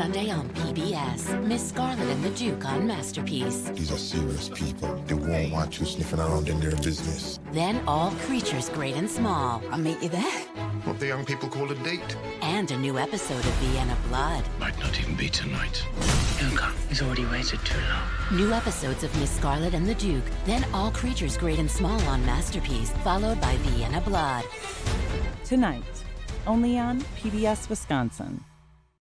Sunday on PBS. Miss Scarlet and the Duke on Masterpiece. These are serious people. They won't want you sniffing around in their business. Then All Creatures Great and Small. I'll meet you there. What the young people call a date. And a new episode of Vienna Blood. Might not even be tonight. Don't come. He's already waited too long. New episodes of Miss Scarlet and the Duke. Then All Creatures Great and Small on Masterpiece. Followed by Vienna Blood. Tonight, only on PBS Wisconsin.